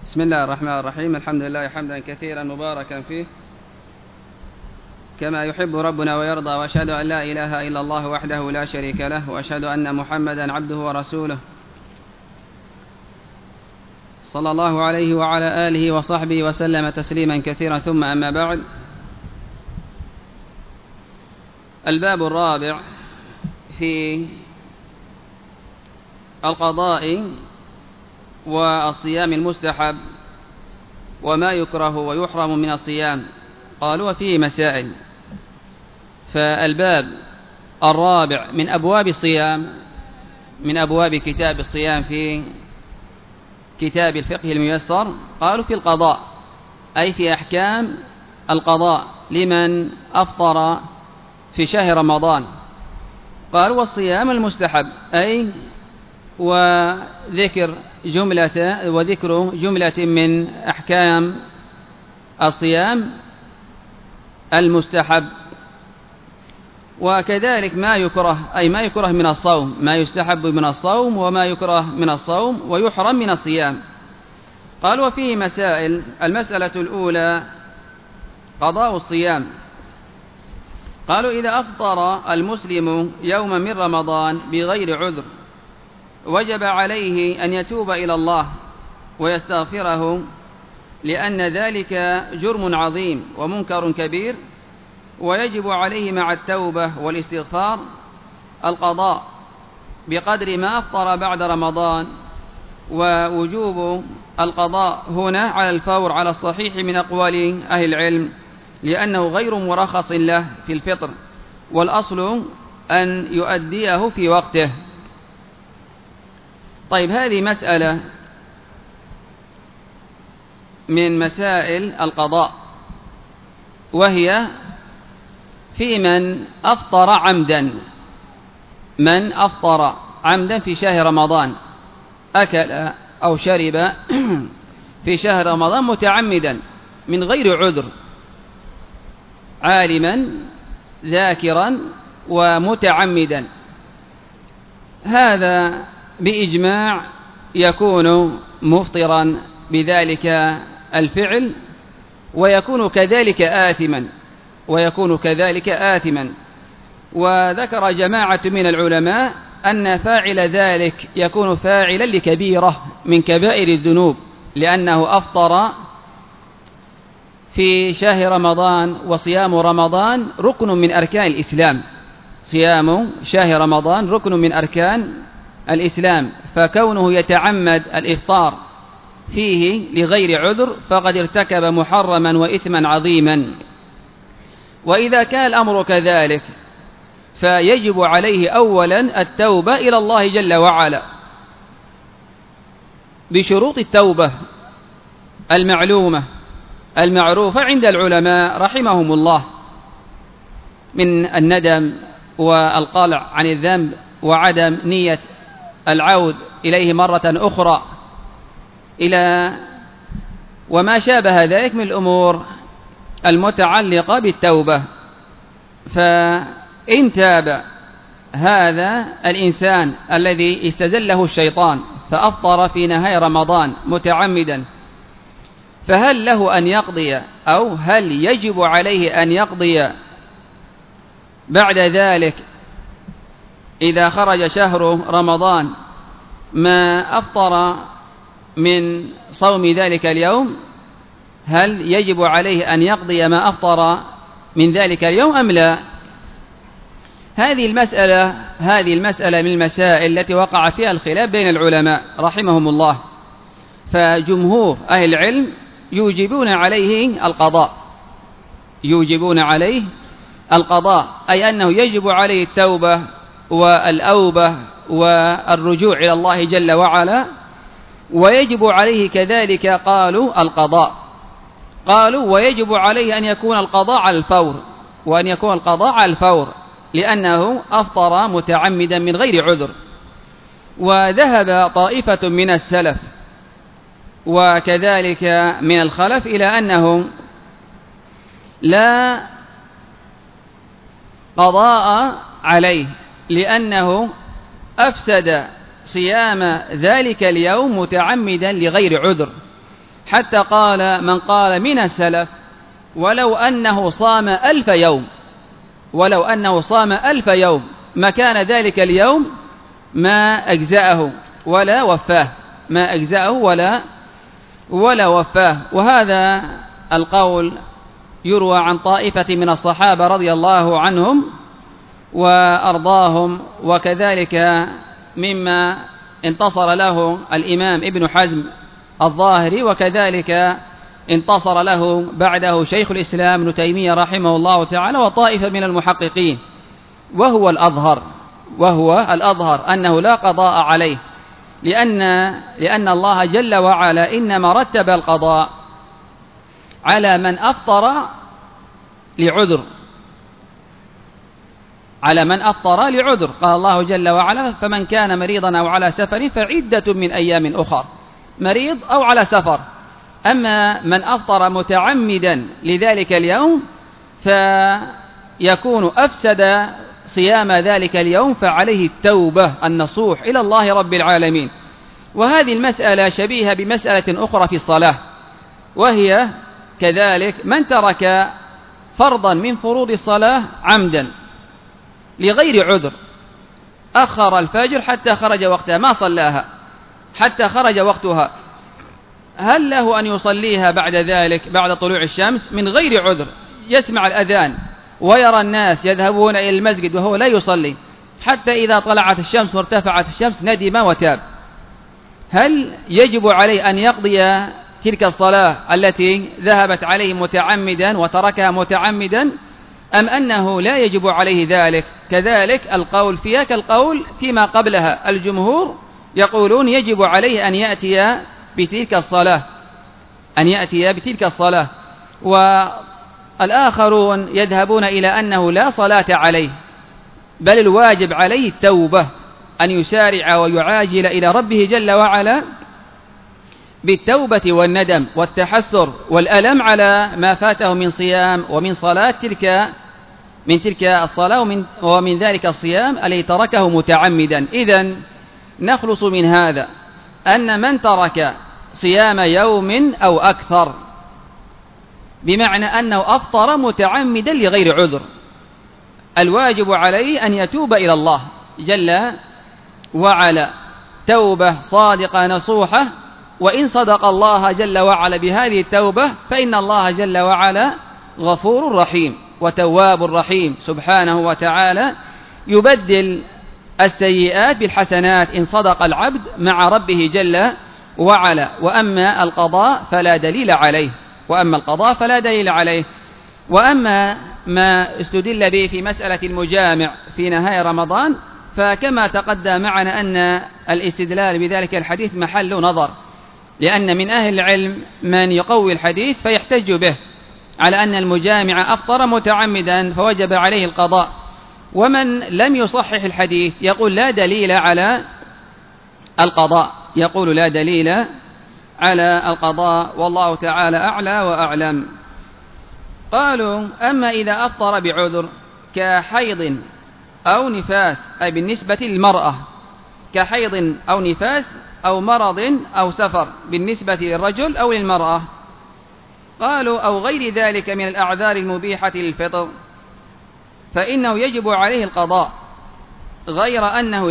بسم الله الرحمن الرحيم. الحمد لله حمدا كثيرا مباركا فيه كما يحب ربنا ويرضى، وأشهد أن لا إله إلا الله وحده لا شريك له، وأشهد أن محمدا عبده ورسوله صلى الله عليه وعلى آله وصحبه وسلم تسليما كثيرا. ثم أما بعد، الباب الرابع في القضاء والصيام المستحب وما يكره ويحرم من الصيام. قالوا وفيه مسائل. فالباب الرابع من أبواب الصيام، من أبواب كتاب الصيام في كتاب الفقه الميسر، قالوا في القضاء، أي في أحكام القضاء لمن أفطر في شهر رمضان. قالوا والصيام المستحب، أي وذكر جملة من أحكام الصيام المستحب. وكذلك ما يكره، أي ما يكره من الصوم، ما يستحب من الصوم وما يكره من الصوم ويحرم من الصيام. قال وفيه مسائل. المسألة الأولى قضاء الصيام. قالوا إذا أفطر المسلم يوما من رمضان بغير عذر وجب عليه أن يتوب إلى الله ويستغفره، لأن ذلك جرم عظيم ومنكر كبير، ويجب عليه مع التوبة والاستغفار القضاء بقدر ما أفطر بعد رمضان. ووجوب القضاء هنا على الفور على الصحيح من أقوال أهل العلم، لأنه غير مرخص له في الفطر، والأصل أن يؤديه في وقته. طيب، هذه مسألة من مسائل القضاء، وهي في من أفطر عمدا. من أفطر عمدا في شهر رمضان، أكل أو شرب في شهر رمضان متعمدا من غير عذر، عالما ذاكرا ومتعمدا، هذا بإجماع يكون مفطرا بذلك الفعل، ويكون كذلك آثما. وذكر جماعة من العلماء أن فاعل ذلك يكون فاعلا لكبيرة من كبائر الذنوب، لأنه أفطر في شهر رمضان، وصيام رمضان ركن من أركان الإسلام. صيام شهر رمضان ركن من أركان الإسلام، فكونه يتعمد الإفطار فيه لغير عذر فقد ارتكب محرما وإثما عظيما. وإذا كان الأمر كذلك فيجب عليه أولا التوبة إلى الله جل وعلا بشروط التوبة المعروفة عند العلماء رحمهم الله، من الندم والقلع عن الذنب وعدم نية العود إليه مرة أخرى، إلى وما شابه ذلك من الأمور المتعلقة بالتوبة. فإن تاب هذا الإنسان الذي استزله الشيطان فأفطر في نهاية رمضان متعمدا، فهل له أن يقضي، أو هل يجب عليه أن يقضي بعد ذلك إذا خرج شهر رمضان ما أفطر من صوم ذلك اليوم؟ هل يجب عليه أن يقضي ما أفطر من ذلك اليوم أم لا؟ هذه المسألة من المسائل التي وقع فيها الخلاف بين العلماء رحمهم الله. فجمهور أهل العلم يوجبون عليه القضاء، أي أنه يجب عليه التوبة والأوبة والرجوع إلى الله جل وعلا، ويجب عليه كذلك قالوا القضاء. ويجب عليه أن يكون القضاء على الفور، لأنه أفطر متعمدا من غير عذر. وذهب طائفة من السلف وكذلك من الخلف إلى أنه لا قضاء عليه، لأنه أفسد صيام ذلك اليوم متعمدا لغير عذر، حتى قال من قال من السلف ولو أنه صام 1000 يوم، ولو أنه صام 1000 يوم مكان ذلك اليوم ما أجزأه ولا وفاه، ما أجزأه ولا وفاه. وهذا القول يروى عن طائفة من الصحابة رضي الله عنهم وأرضاهم، وكذلك مما انتصر له الإمام ابن حزم الظاهري، وكذلك انتصر له بعده شيخ الإسلام ابن تيمية رحمه الله تعالى وطائفة من المحققين، وهو الأظهر أنه لا قضاء عليه، لأن الله جل وعلا إنما رتب القضاء على من أفطر لعذر، على من أفطر لعذر. قال الله جل وعلا فمن كان مريضا أو على سفر فعدة من أيام أخر، مريض أو على سفر. أما من أفطر متعمدا لذلك اليوم فيكون أفسد صيام ذلك اليوم، فعليه التوبة النصوح إلى الله رب العالمين. وهذه المسألة شبيهة بمسألة أخرى في الصلاة، وهي كذلك من ترك فرضا من فروض الصلاة عمدا لغير عذر، أخر الفجر حتى خرج وقتها ما صلاها حتى خرج وقتها، هل له أن يصليها بعد ذلك بعد طلوع الشمس من غير عذر؟ يسمع الأذان ويرى الناس يذهبون إلى المسجد وهو لا يصلي حتى إذا طلعت الشمس وارتفعت الشمس ندم وتاب، هل يجب عليه أن يقضي تلك الصلاة التي ذهبت عليه متعمدا وتركها متعمدا، أم أنه لا يجب عليه ذلك؟ كذلك القول فيها كالقول فيما قبلها، الجمهور يقولون يجب عليه أن يأتي بتلك الصلاة، والآخرون يذهبون إلى أنه لا صلاة عليه، بل الواجب عليه التوبة، أن يسارع ويعاجل إلى ربه جل وعلا بالتوبة والندم والتحسر والألم على ما فاته من صيام ومن صلاة تلك الصلاة ومن ذلك الصيام الذي تركه متعمدا. إذن نخلص من هذا أن من ترك صيام يوم أو أكثر بمعنى أنه أفطر متعمدا لغير عذر، الواجب عليه أن يتوب إلى الله جل وعلا توبة صادقة نصوحة، وإن صدق الله جل وعلا بهذه التوبة فإن الله جل وعلا غفور رحيم وتواب رحيم سبحانه وتعالى، يبدل السيئات بالحسنات إن صدق العبد مع ربه جل وعلا. وأما القضاء فلا دليل عليه. وأما ما استدل به في مسألة المجامع في نهاية رمضان فكما تقدم معنا أن الاستدلال بذلك الحديث محل نظر، لأن من أهل العلم من يقوي الحديث فيحتج به على أن المجامع أفطر متعمدا فوجب عليه القضاء، ومن لم يصحح الحديث يقول لا دليل على القضاء، والله تعالى أعلى وأعلم. قالوا أما إذا أفطر بعذر كحيض أو نفاس، أي بالنسبة للمرأة كحيض أو نفاس أو مرض أو سفر بالنسبة للرجل أو للمرأة، قالوا أو غير ذلك من الأعذار المبيحة للفطر فإنه يجب عليه القضاء، غير أنه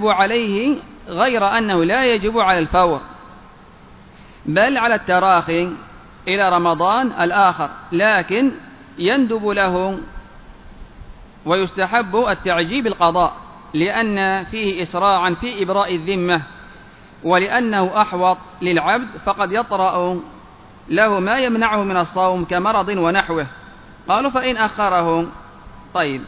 لا يجب على الفور، بل على التراخي إلى رمضان الآخر، لكن يندب له ويستحب التعجيل بالقضاء لأن فيه إسراعا في إبراء الذمة، ولأنه أحوط للعبد فقد يطرأ له ما يمنعه من الصوم كمرض ونحوه. قالوا فإن أخره. طيب،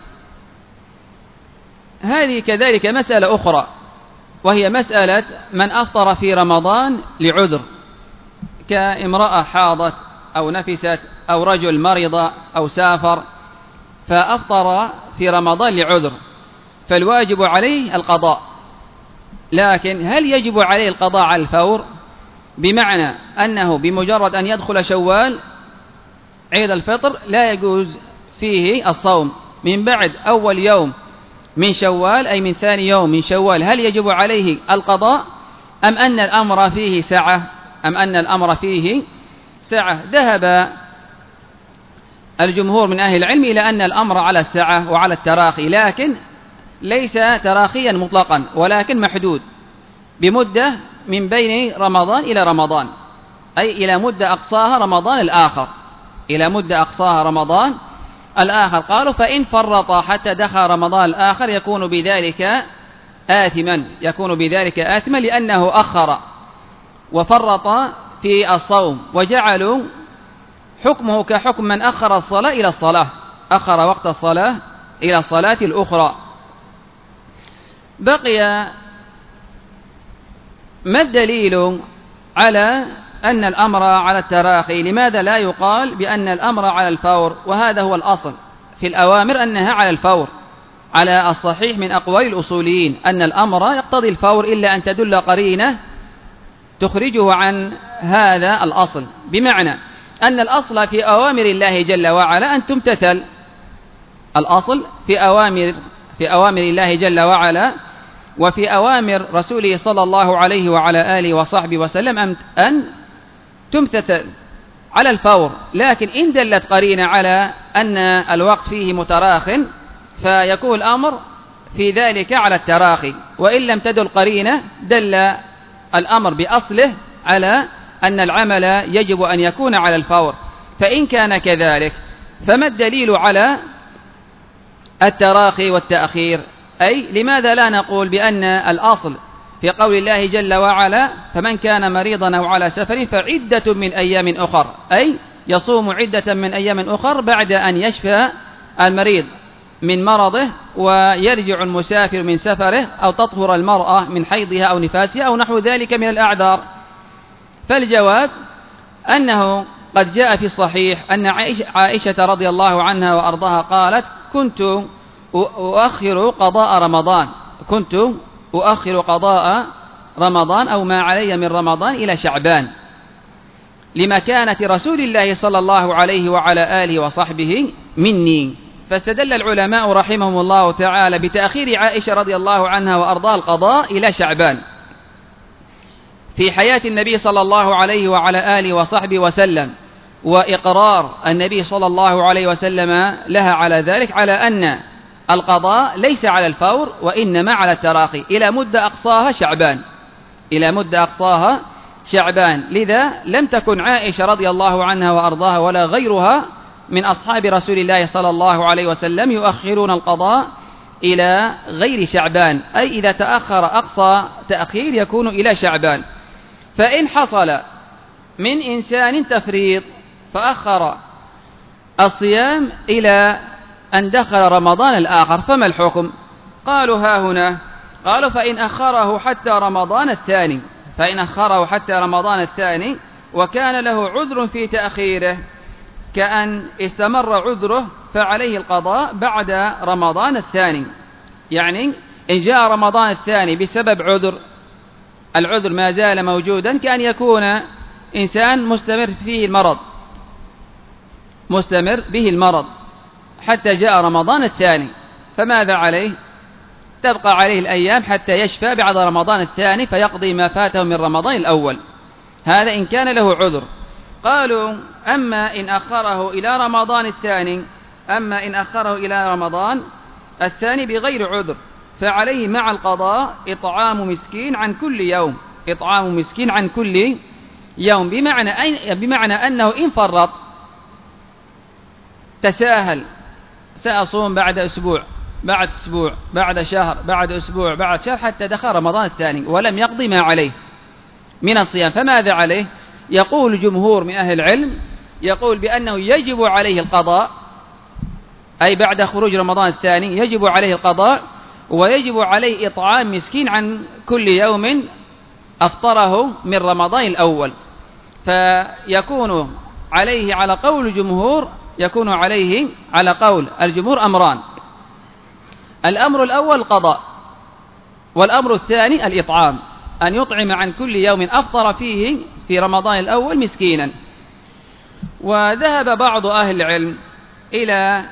هذه كذلك مسألة أخرى، وهي مسألة من أفطر في رمضان لعذر كامرأة حاضت أو نفست أو رجل مرض أو سافر فأفطر في رمضان لعذر، فالواجب عليه القضاء، لكن هل يجب عليه القضاء على الفور؟ بمعنى أنه بمجرد أن يدخل شوال عيد الفطر لا يجوز فيه الصوم من بعد أول يوم من شوال، أي من ثاني يوم من شوال، هل يجب عليه القضاء أم أن الأمر فيه سعة، أم أن الأمر فيه سعة. ذهب الجمهور من أهل العلم إلى أن الأمر على السعة وعلى التراخي، لكن ليس تراخيا مطلقا، ولكن محدود بمدة من بين رمضان إلى رمضان، أي إلى مدة أقصاها رمضان الآخر، إلى مدة أقصاها رمضان الآخر. قالوا فإن فرط حتى دخل رمضان الآخر يكون بذلك آثما لأنه أخر وفرط في الصوم، وجعلوا حكمه كحكم من أخر الصلاة إلى الصلاة، أخر وقت الصلاة إلى الصلاة الأخرى. بقي ما الدليل على أن الأمر على التراخي؟ لماذا لا يقال بأن الأمر على الفور؟ وهذا هو الأصل في الأوامر أنها على الفور، على الصحيح من أقوال الأصوليين أن الأمر يقتضي الفور إلا أن تدل قرينة تخرجه عن هذا الأصل، بمعنى أن الأصل في أوامر الله جل وعلا أن تمتثل. الأصل في أوامر الله جل وعلا وفي أوامر رسوله صلى الله عليه وعلى آله وصحبه وسلم أن تمتثل على الفور، لكن إن دلت قرينة على أن الوقت فيه متراخ فيكون الأمر في ذلك على التراخي، وإن لم تدل قرينة دل الأمر بأصله على أن العمل يجب أن يكون على الفور. فإن كان كذلك فما الدليل على التراخي والتأخير؟ أي لماذا لا نقول بأن الأصل في قول الله جل وعلا فمن كان مريضا أو على سفر فعدة من أيام أخر، أي يصوم عدة من أيام أخر بعد أن يشفى المريض من مرضه ويرجع المسافر من سفره، أو تطهر المرأة من حيضها أو نفاسها أو نحو ذلك من الأعذار. فالجواب أنه قد جاء في الصحيح أن عائشة رضي الله عنها وأرضاها قالت كنت أؤخر قضاء رمضان أو ما علي من رمضان إلى شعبان لمكانة رسول الله صلى الله عليه وعلى آله وصحبه مني. فاستدل العلماء رحمهم الله تعالى بتأخير عائشة رضي الله عنها وأرضاها القضاء إلى شعبان في حياة النبي صلى الله عليه وعلى آله وصحبه وسلم، وإقرار النبي صلى الله عليه وسلم لها على ذلك، على أن القضاء ليس على الفور وإنما على التراخي إلى مدة أقصاها شعبان. لذا لم تكن عائشة رضي الله عنها وأرضاها ولا غيرها من أصحاب رسول الله صلى الله عليه وسلم يؤخرون القضاء إلى غير شعبان، أي إذا تأخر أقصى تأخير يكون إلى شعبان. فإن حصل من إنسان تفريط فأخر الصيام إلى أن دخل رمضان الآخر فما الحكم؟ قالوا ها هنا، قالوا فإن أخره حتى رمضان الثاني وكان له عذر في تأخيره كأن استمر عذره فعليه القضاء بعد رمضان الثاني. يعني إن جاء رمضان الثاني بسبب العذر ما زال موجودا، كأن يكون إنسان مستمر به المرض حتى جاء رمضان الثاني، فماذا عليه؟ تبقى عليه الأيام حتى يشفى بعد رمضان الثاني فيقضي ما فاته من رمضان الأول، هذا إن كان له عذر. قالوا أما إن أخره إلى رمضان الثاني بغير عذر فعليه مع القضاء إطعام مسكين عن كل يوم، بمعنى أنه إن فرط تساهل سأصوم بعد أسبوع بعد شهر بعد أسبوع بعد شهر حتى دخل رمضان الثاني ولم يقضي ما عليه من الصيام، فماذا عليه؟ يقول جمهور من أهل العلم يقول بأنه يجب عليه القضاء، أي بعد خروج رمضان الثاني يجب عليه القضاء، ويجب عليه إطعام مسكين عن كل يوم أفطره من رمضان الأول. فيكون عليه على قول الجمهور أمران: الأمر الأول القضاء، والأمر الثاني الإطعام، أن يطعم عن كل يوم أفطر فيه في رمضان الأول مسكينا. وذهب بعض أهل العلم إلى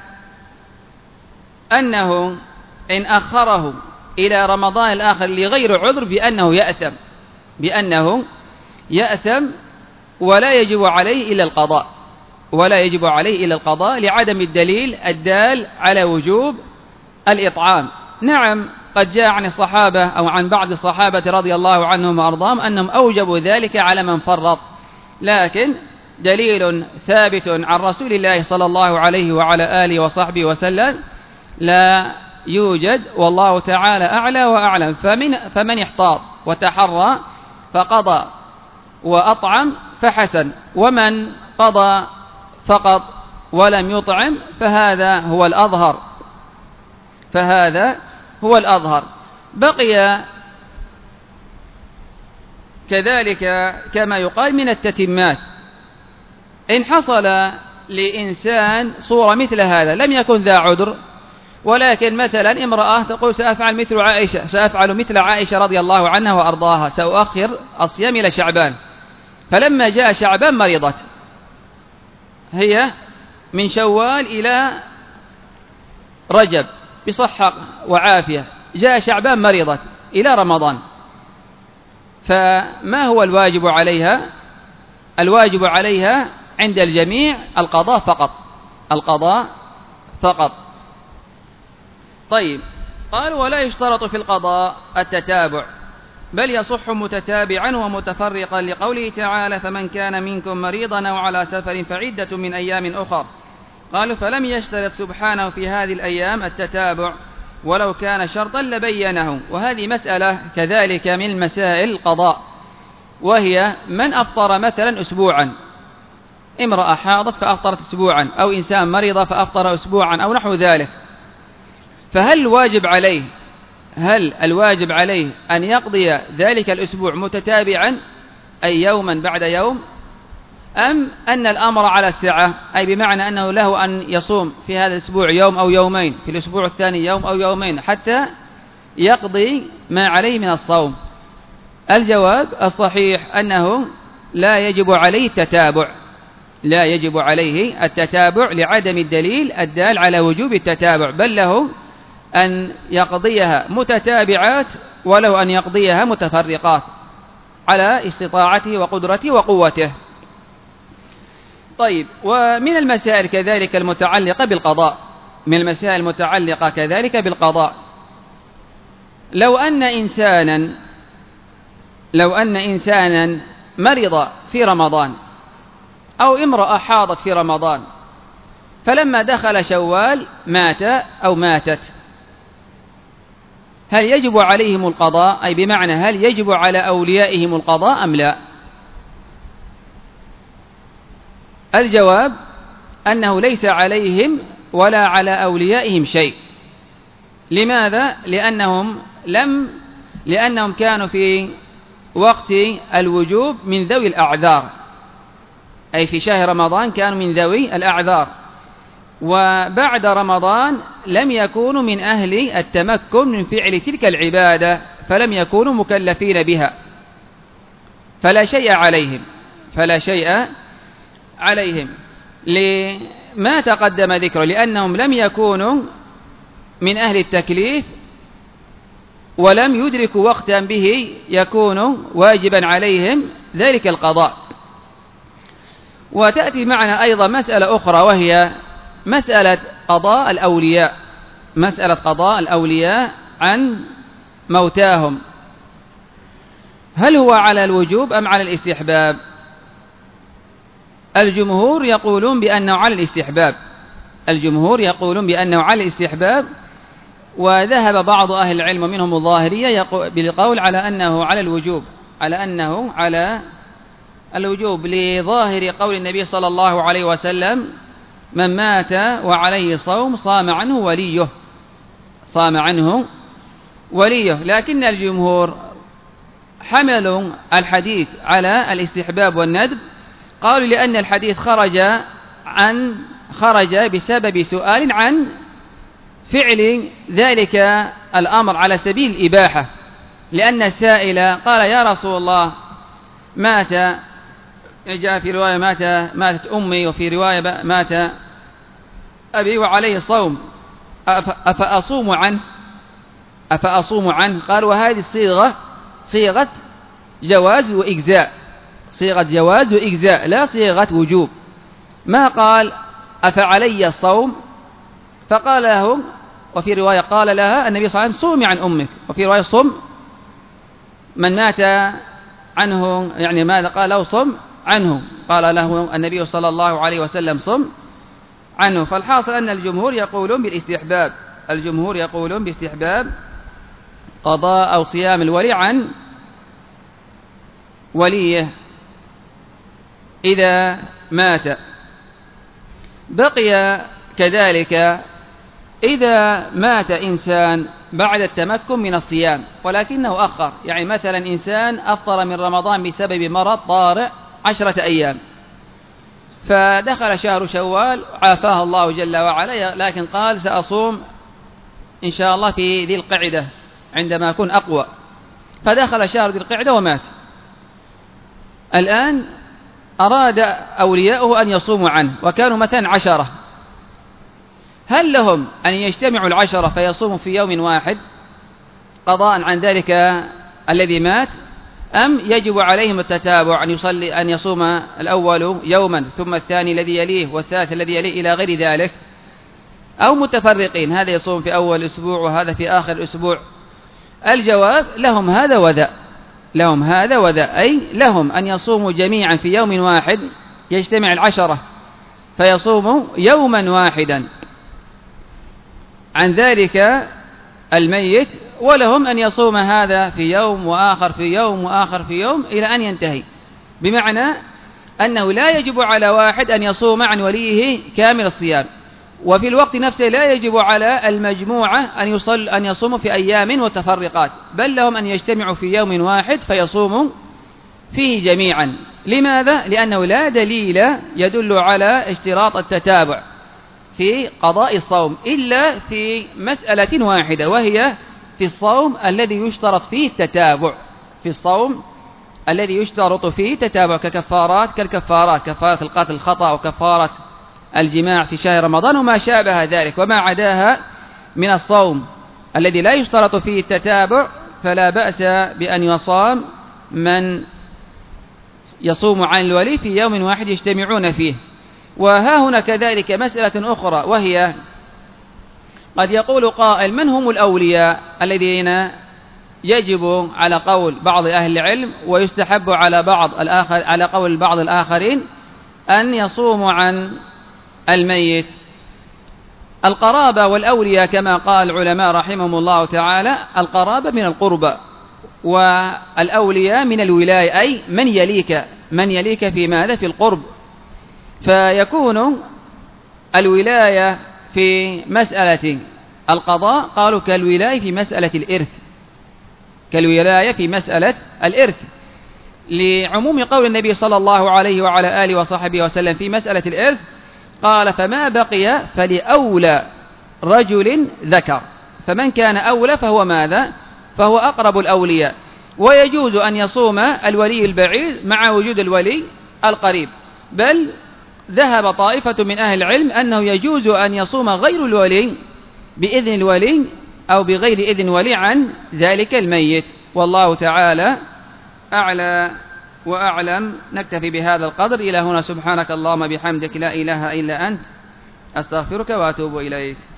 أنه إن أخره إلى رمضان الآخر لغير عذر بأنه يأثم ولا يجب عليه إلا القضاء، ولا يجب عليه إلا القضاء لعدم الدليل الدال على وجوب الإطعام. نعم، قد جاء عن الصحابة أو عن بعض الصحابة رضي الله عنهم وأرضاهم أنهم أوجبوا ذلك على من فرط، لكن دليل ثابت عن رسول الله صلى الله عليه وعلى آله وصحبه وسلم لا يوجد، والله تعالى أعلى وأعلم. فمن احتاط وتحرى فقضى وأطعم فحسن، ومن قضى فقط ولم يطعم فهذا هو الأظهر، فهذا هو الأظهر. بقي كذلك كما يقال من التتمات. إن حصل لإنسان صورة مثل هذا لم يكن ذا عذر، ولكن مثلا امرأة تقول سأفعل مثل عائشة رضي الله عنها وأرضاها، سأؤخر الصيام إلى شعبان، فلما جاء شعبان مرضت، هي من شوال إلى رجب بصحة وعافية، جاء شعبان مرضت إلى رمضان، فما هو الواجب عليها؟ الواجب عليها عند الجميع القضاء فقط، القضاء فقط. طيب، قال ولا يشترط في القضاء التتابع، بل يصح متتابعا ومتفرقا، لقوله تعالى فمن كان منكم مريضا أو على سفر فعدة من أيام أخر. قالوا فلم يشترط سبحانه في هذه الأيام التتابع، ولو كان شرطا لبينه. وهذه مسألة كذلك من مسائل القضاء، وهي من أفطر مثلا أسبوعا، امرأة حاضت فأفطرت أسبوعا، أو إنسان مريض فأفطر أسبوعا أو نحو ذلك، فهل الواجب عليه أن يقضي ذلك الأسبوع متتابعا أي يوما بعد يوم، أم أن الأمر على السعة، أي بمعنى أنه له أن يصوم في هذا الأسبوع يوم أو يومين، في الأسبوع الثاني يوم أو يومين حتى يقضي ما عليه من الصوم؟ الجواب الصحيح أنه لا يجب عليه التتابع، لا يجب عليه التتابع لعدم الدليل الدال على وجوب التتابع، بل له أن يقضيها متتابعات وله أن يقضيها متفرقات على استطاعته وقدرته وقوته. طيب، ومن المسائل كذلك المتعلقة بالقضاء، من المسائل المتعلقة كذلك بالقضاء، لو أن إنسانا مرض في رمضان، أو امرأة حاضت في رمضان، فلما دخل شوال مات أو ماتت، هل يجب عليهم القضاء؟ أي بمعنى هل يجب على أوليائهم القضاء أم لا؟ الجواب أنه ليس عليهم ولا على أوليائهم شيء. لماذا؟ لأنهم كانوا في وقت الوجوب من ذوي الأعذار، أي في شهر رمضان كانوا من ذوي الأعذار، وبعد رمضان لم يكونوا من أهل التمكن من فعل تلك العبادة، فلم يكونوا مكلفين بها، فلا شيء عليهم لما تقدم ذكره، لأنهم لم يكونوا من أهل التكليف ولم يدركوا وقتا به يكون واجبا عليهم ذلك القضاء. وتأتي معنا أيضا مسألة أخرى، وهي مسألة قضاء الأولياء عن موتاهم، هل هو على الوجوب أم على الاستحباب؟ الجمهور يقولون بأنه على الاستحباب، وذهب بعض أهل العلم منهم الظاهرية بالقول على أنه على الوجوب، لظاهر قول النبي صلى الله عليه وسلم من مات وعليه صوم صام عنه وليه. لكن الجمهور حملوا الحديث على الاستحباب والندب، قالوا لأن الحديث خرج بسبب سؤال عن فعل ذلك الأمر على سبيل الإباحة، لأن السائل قال يا رسول الله جاء في رواية ماتت أمي، وفي رواية مات أبي وعليه صوم، أفأصوم عنه؟ قال وهذه صيغة جواز وإجزاء، صيغة جواز وإجزاء لا صيغة وجوب. ما قال أفعلي الصوم، فقال له، وفي رواية قال لها النبي صلى الله عليه وسلم صومي عن أمك، وفي رواية صم من مات عنه، يعني ماذا قال له؟ صم عنه، قال له النبي صلى الله عليه وسلم صم عنه. فالحاصل أن الجمهور يقولون بالاستحباب، الجمهور يقولون باستحباب قضاء أو صيام الولي عن وليه إذا مات. بقي كذلك إذا مات إنسان بعد التمكن من الصيام ولكنه أخر، يعني مثلا إنسان أفطر من رمضان بسبب مرض طارئ 10 أيام، فدخل شهر شوال عافاه الله جل وعلا، لكن قال سأصوم إن شاء الله في ذي القعدة عندما أكون أقوى، فدخل شهر ذي القعدة ومات. الآن أراد أولياؤه أن يصوموا عنه وكانوا مثلا 10، هل لهم أن يجتمعوا 10 فيصوموا في يوم واحد قضاء عن ذلك الذي مات، أم يجب عليهم التتابع أن يصوم الأول يوما ثم الثاني الذي يليه والثالث الذي يليه إلى غير ذلك، أو متفرقين هذا يصوم في أول أسبوع وهذا في آخر أسبوع؟ الجواب لهم هذا وذا، لهم هذا وذا، أي لهم أن يصوموا جميعا في يوم واحد، يجتمع 10 فيصوموا يوما واحدا عن ذلك الميت، ولهم أن يصوم هذا في يوم وآخر في يوم وآخر في يوم إلى أن ينتهي، بمعنى أنه لا يجب على واحد أن يصوم عن وليه كامل الصيام، وفي الوقت نفسه لا يجب على المجموعة أن يصوموا في أيام متفرقات، بل لهم أن يجتمعوا في يوم واحد فيصوموا فيه جميعا. لماذا؟ لأنه لا دليل يدل على اشتراط التتابع في قضاء الصوم إلا في مسألة واحدة، وهي في الصوم الذي يشترط فيه التتابع، في الصوم الذي يشترط فيه تتابع كالكفارات، كفارة القتل الخطأ وكفارة الجماع في شهر رمضان وما شابه ذلك. وما عداها من الصوم الذي لا يشترط فيه التتابع فلا بأس بأن يصام من يصوم عن الولي في يوم واحد يجتمعون فيه. وها هنا كذلك مسألة أخرى، وهي قد يقول قائل من هم الأولياء الذين يجب على قول بعض أهل العلم ويستحب على قول بعض الآخرين أن يصوموا عن الميت؟ القرابة والأولياء كما قال العلماء رحمهم الله تعالى، القرابة من القربة والأولياء من الولاية، أي من يليك في ماذا؟ في القرب. فيكون الولاية في مسألة القضاء قالوا كالولاية في مسألة الإرث، كالولاية في مسألة الإرث، لعموم قول النبي صلى الله عليه وعلى آله وصحبه وسلم في مسألة الإرث، قال فما بقي فلأولى رجل ذكر، فمن كان أولى فهو ماذا؟ فهو أقرب الأولياء. ويجوز أن يصوم الولي البعيد مع وجود الولي القريب، بل ذهب طائفة من أهل العلم أنه يجوز أن يصوم غير الولي بإذن الولي أو بغير إذن ولي عن ذلك الميت. والله تعالى أعلى وأعلم. نكتفي بهذا القدر إلى هنا. سبحانك اللهم بحمدك لا إله إلا أنت، أستغفرك وأتوب إليك.